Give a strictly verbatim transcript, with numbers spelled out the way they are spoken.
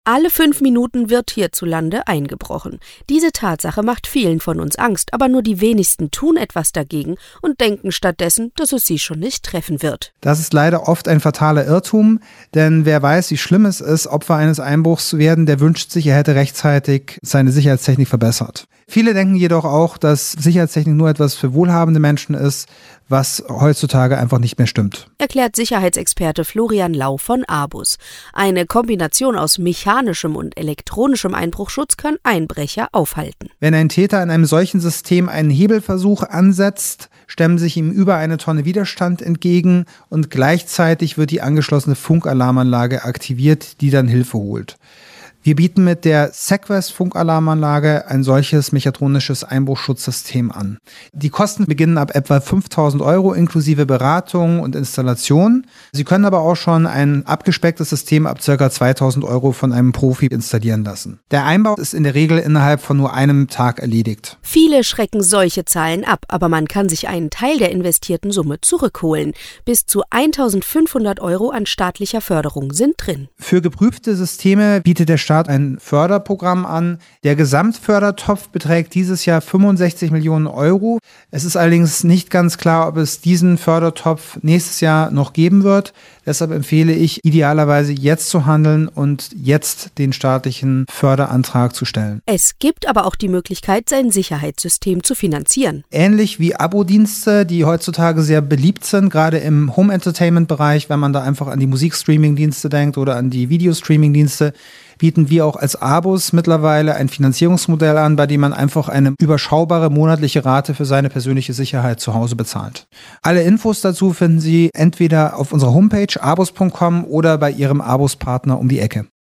Alle fünf Minuten wird hierzulande eingebrochen. Diese Tatsache macht vielen von uns Angst, aber nur die wenigsten tun etwas dagegen und denken stattdessen, dass es sie schon nicht treffen wird. Das ist leider oft ein fataler Irrtum, denn wer weiß, wie schlimm es ist, Opfer eines Einbruchs zu werden, der wünscht sich, er hätte rechtzeitig seine Sicherheitstechnik verbessert. Viele denken jedoch auch, dass Sicherheitstechnik nur etwas für wohlhabende Menschen ist, was heutzutage einfach nicht mehr stimmt. Erklärt Sicherheitsexperte Florian Lau von Abus. Eine Kombination aus mechanischem und elektronischem Einbruchschutz kann Einbrecher aufhalten. Wenn ein Täter in einem solchen System einen Hebelversuch ansetzt, stemmen sich ihm über eine Tonne Widerstand entgegen und gleichzeitig wird die angeschlossene Funkalarmanlage aktiviert, die dann Hilfe holt. Wir bieten mit der Sequest-Funkalarmanlage ein solches mechatronisches Einbruchschutzsystem an. Die Kosten beginnen ab etwa fünftausend Euro inklusive Beratung und Installation. Sie können aber auch schon ein abgespecktes System ab ca. zweitausend Euro von einem Profi installieren lassen. Der Einbau ist in der Regel innerhalb von nur einem Tag erledigt. Viele schrecken solche Zahlen ab, aber man kann sich einen Teil der investierten Summe zurückholen. Bis zu eintausendfünfhundert Euro an staatlicher Förderung sind drin. Für geprüfte Systeme bietet der Staat ein Förderprogramm an. Der Gesamtfördertopf beträgt dieses Jahr fünfundsechzig Millionen Euro. Es ist allerdings nicht ganz klar, ob es diesen Fördertopf nächstes Jahr noch geben wird. Deshalb empfehle ich, idealerweise jetzt zu handeln und jetzt den staatlichen Förderantrag zu stellen. Es gibt aber auch die Möglichkeit, sein Sicherheitssystem zu finanzieren. Ähnlich wie Abo-Dienste, die heutzutage sehr beliebt sind, gerade im Home-Entertainment-Bereich, wenn man da einfach an die Musikstreaming-Dienste denkt oder an die Videostreaming-Dienste, bieten wir auch als Abus mittlerweile ein Finanzierungsmodell an, bei dem man einfach eine überschaubare monatliche Rate für seine persönliche Sicherheit zu Hause bezahlt. Alle Infos dazu finden Sie entweder auf unserer Homepage abus punkt com oder bei Ihrem Abus-Partner um die Ecke.